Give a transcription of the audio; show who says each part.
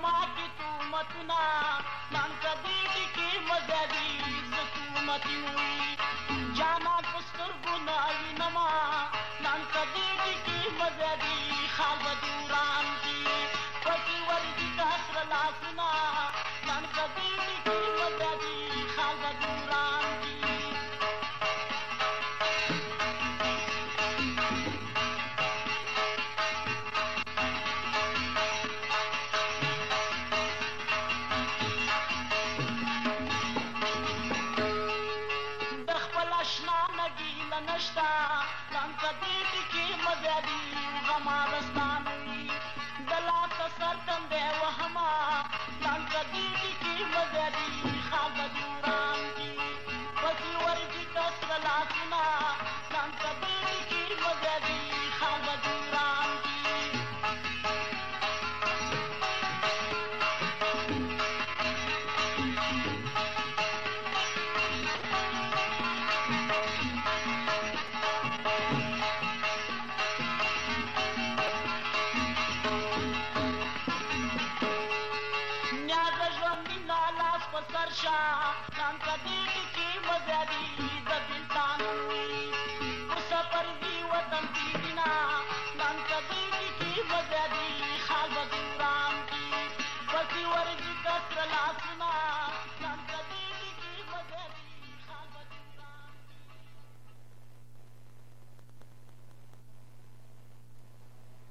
Speaker 1: زما کې تهمتونه نن که دې ټکې مزه دي زه تهمتي وي جانان په سترګو نه وینمه نن که دې ټکې مزه دي خال به دې وران کي پکې ورځي که سره لاسونه نن که دې ټکې مزه دي خال به دې وران کي ګیله نشته نن که دې ټکې مزه دي غمارستان وي د لاسه سر تندی وهمه نن که دې ټکې مزه دي خال به دې وران کي پکې ورځي که سره لاسونه نن که دې ټکې مزه دي خال به دې وران کي په سر شه نن که دې ټکې مزه دي د بېلتانه وي په سفر ځي وطن کې